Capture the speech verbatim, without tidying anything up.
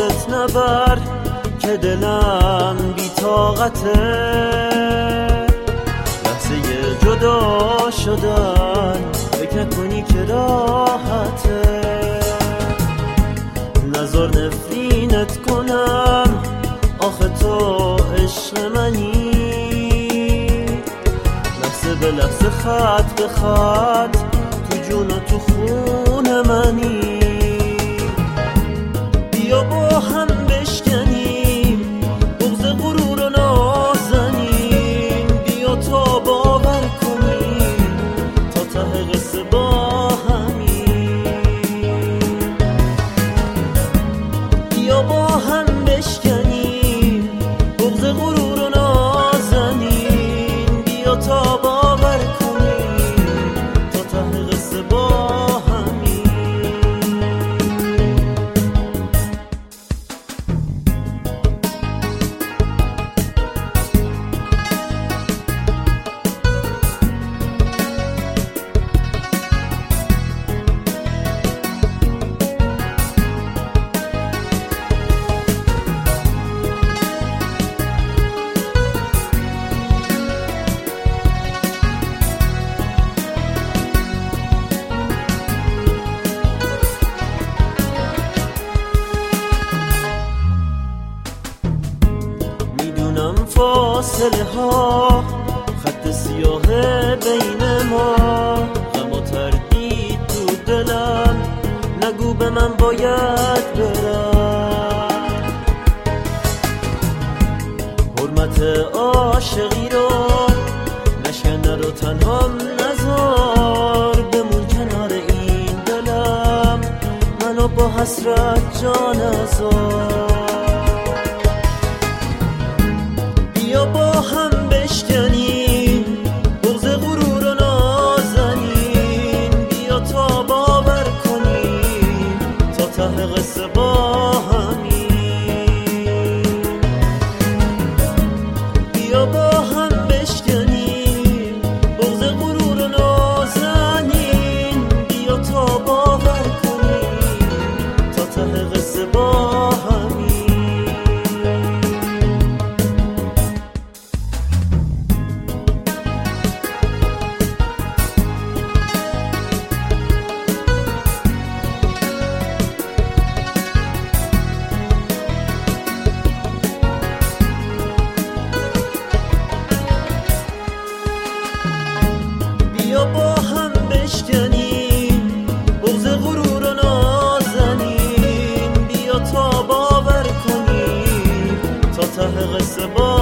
یادت نبر که دلم بی طاقته، لحظه جدا شدن فکر کنی که راحته، نظر نفرینت کنم آخه تو عشق منی، لحظه به لحظه خط به خط تو جون و تو خون منی. بیا با هم بشکنیم بغض غرور و نازنین، بیا تا باور کنیم تا ته قصه با همین. بیا با هم بشکنیم بغض غرور و نازنین، بیا تا باور کنیم تا ته قصه با همین. فاصله ها خط سیاه بین ما، غم و تردید تو دلم نگو به من باید برم، حرمت عاشقی رو نشکنه رو تنها نذار، بمون کنار این دلم منو با حسرت جا نذار. بیا با هم بشکنیم بغض غرور و نازنین، بیا تا باور کنیم تا ته قصه با همین. بیا با هم بشکنیم بغض غرور و نازنین، بیا تا باور کنیم تا ته قصه با همین. بیا با هم بشکنیم بغض غرور و نازنین، بیا تا باور کنیم تا ته قصه با